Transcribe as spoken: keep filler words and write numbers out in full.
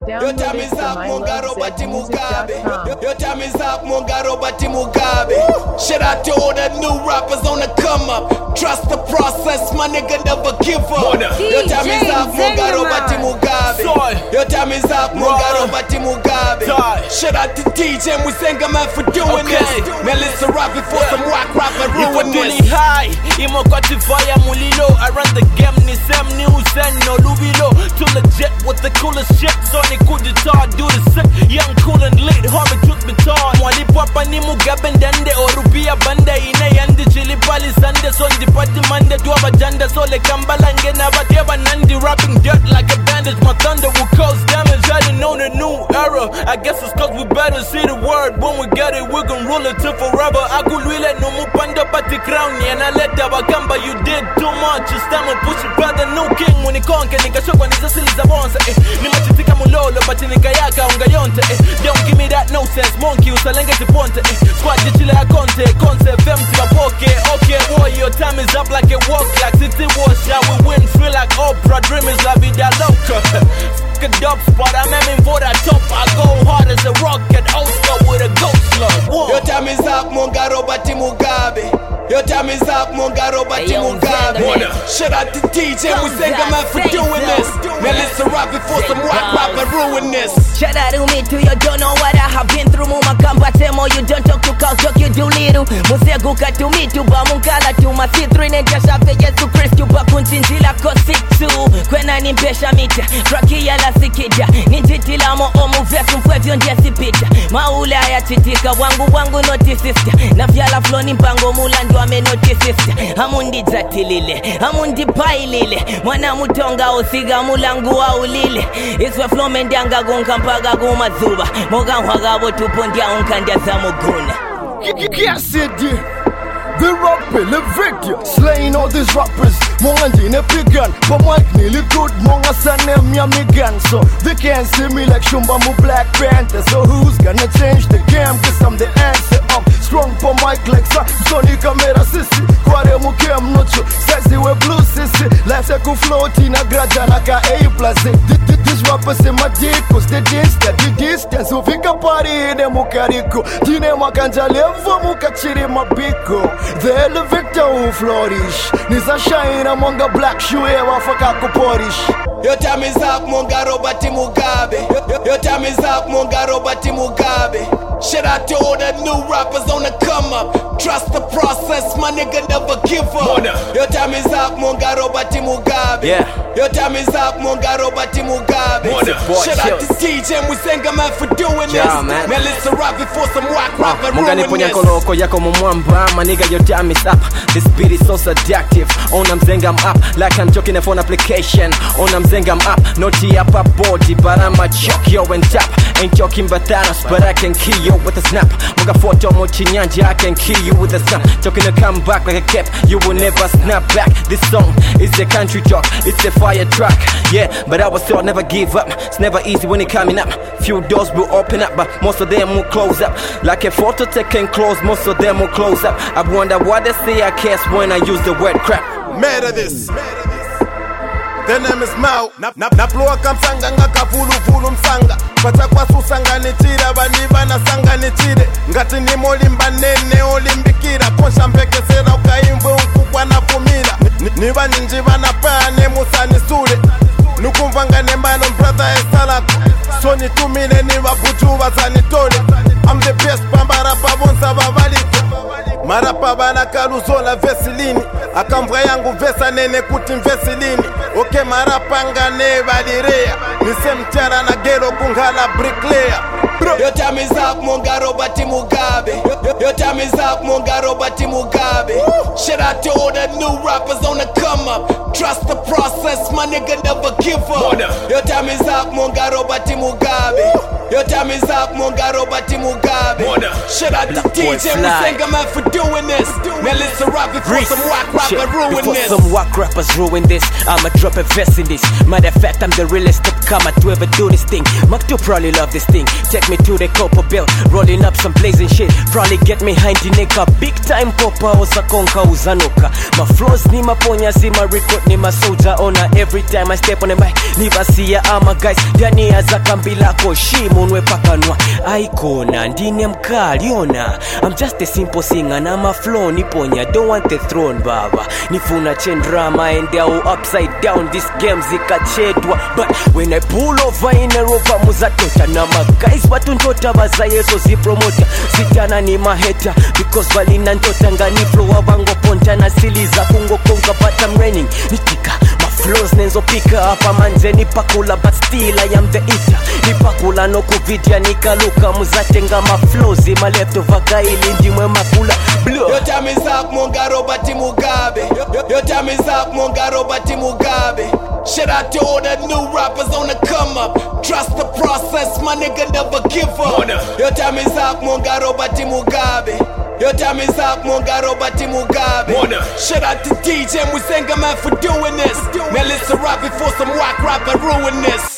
Your time is up, Munga Robert Mugabe. Your time is up, Munga Robert Mugabe. Shout out to all the new rappers on the come up. Trust the process, my nigga, never give up. Your time is up, Munga Robert Mugabe. Your time is up, Munga Robert Mugabe. Shout out to D J Musenga man for doing this. Man, listen rap before some whack rapper ruin this. High, imo fire mulilo. I run the game, ni Sam News and no Lubilo. Too legit with the coolest shit. Sonic cool guitar, do the sick. Young, cool and lit, homie truth guitar. Mwali papa ni Mugabe ndende. Orupia banda ine yandi chili pali sande. Son di party mande tuwa janda. So le kambala ngena bateva nandi. Rapping dirt like a bandage. My thunder will cause damage. I didn't know the new era. I guess it's cause we better see the word. When we get it, we gon' rule it till forever. I could really no mupanda pati crown. And I let that wakamba, you did too much. It's time to push it by the new king. When he conquer, nigga show when it's a silly zabonsa. Ni machitika mulolo, but nika yaka ungayonte. Don't give me that no sense. Monkey, usalenge tiponte. Squad chile ya conte. Concept, empty my pocket. Okay, boy, your time is up like a walk. Like city wash, yeah, we win. Feel like Oprah. Dream is la vida loca. A dope spot, I'm aiming for that top. I go hard as a rocket, Oscar with a ghost slug. Your time is up, Munga Robert Mugabe. Your time is up, Munga Robert Mugabe. Shout out to D J Musenga man for doing this. Man, listen rap before some whack rapper ruin this. Shout out to me too, you don't know what I have been through. Muma kamba temo, you don't talk to cows, talk you do little. Museguka to me to bamunkala to my C3 Ninja Shafe Yesu Christu bakunzinzila kositu. Kwena nimpesha mita, trakia la sikija. Nintitila mo omu vesu mpwevyo ndiye sipita. Maule haya chitika, wangu wangu noti sister. Na vyala flow ni mpango mulandu ame noti sister. Hamundi zatilile, hamundi pailile. Mwana mutonga osiga mulangu wa ulile. Iswe flow mendianga gunka mpaga gumazuba. Moga mwagabo tupondia unkandya za muguna. Yes it did. The rapper, the victor, slaying all these rappers. Monga in a big gun, but Mike nearly good. Monga sanem ya migan, so they can't see me like Shumba mu Black Panther. So who's gonna change the game? Cause I'm the answer. I'm strong for Mike like sa Sony camera sissy. Kware mu kem nocho, sexy we blue sissy. Life like a float in a graja naka A plus. These rappers in my dick, cause they distance, the distance. So fika party in a mukariko. Tine makanja levo mukachiri mabiko. The elevator will flourish. Nisa shine among the black shoe ever for kako polish. Your time is up, Munga Robert Mugabe. Your time is up, Munga Robert Mugabe. Shout out to all the new rappers on the come up. Trust the process, my nigga, never give up. Your time is up, Munga Robert Mugabe. Yeah. Your time is up, Munga Robert Mugabe. Shout out to D J Musenga man for doing this. Man, man listen rap before some whack rapper ruin this. Munga koloko yako mumwamba. My nigga, your time is up. This beat is so seductive. On I'm saying I'm up like I'm joking a phone application. On I'm saying I'm up, not the upper body, but I'm a choke yo and tap. Ain't joking but Thanos, but I can kill you with a snap. Munga photo mo chinyanja, I can kill you with a snap. Talking to come back like a cap, you will never snap back. This song is a country talk, it's a fire track. Yeah, but I was still never give up. It's never easy when it coming up. Few doors will open up, but most of them will close up. Like a photo taken close, most of them will close up. I wonder what they say I cast when I use the word crap. Mad at this. The name is Mao. Naploa kamsanga ngaka vulu vulu msanga. Pata kwa susanga nitira baniba na sanga nitire. Ngati ni molimba nene olimbikira. Posha mpeke sera ukaimbe ukukwa na pumila. Niba ninjiba na pane musa nisule. Nukumvanga nembano brother esalako. So nitumine niba bujuba sanitole. I'm the best pambara pabonsa babalito. Marapa bana karuzola vesilini. Akamvra yangu vesa nene kuti vesilini. Oke marapa ngane balirea. Nise mchara na gero kungala bricklayer. Your time is up, Munga Robert Mugabe. Your time is up, Munga Robert Mugabe. Shout out to all the new rappers on the come up. Trust the process, my nigga, never give up. Your time is up, Munga Robert Mugabe. Your time is up, Munga Robert Mugabe. Shout out to D J Musenga man for doing this. Man, listen rap before some whack rapper ruin before this. Some whack rappers ruin this, I'ma drop a verse in this. Matter of fact, I'm the realest upcomer to ever do this thing. Mac do probably love this thing. Take me to the copper belt, rolling up some blazing shit. Probably get me behind the nigga, big time popper oza konka uzanuka. My flows ni maponya, see my record ni my soldier owner. Every time I step on the mic, ni basia ama guys. Dani aza kambila ko shimunwe pakanwa. Aikona, ndine mkaliona. I'm just a simple singer, na my flow ni ponya. Don't want the throne baba. Nifuna chendrama and they all upside down. This game zika chedwa. But when I pull over in a rover muzatota. Na my guys watuntota bazaye so zi promoter. Sitana ni maheta because valina ntota ngani flow abango ponta na siliza kungo konga but I'm raining. Nitika my flows nenzo pika apa manze nipakula but still I am the eater. Nipakula no kuvidia nikaluka muzatenga my flows ima leftover kaili ndimwe makula blow. Your time is up Monga Robert Mugabe. Your, your time is up Monga Robert Mugabe. Shout out to all the new rappers on the come up. Trust the process, my nigga never give up. Your time is up Monga Robert Mugabe. Your time is up Monga Robert Mugabe. Shout out to D J Musenga man for doing this. Now listen rap before some whack rapper ruin this.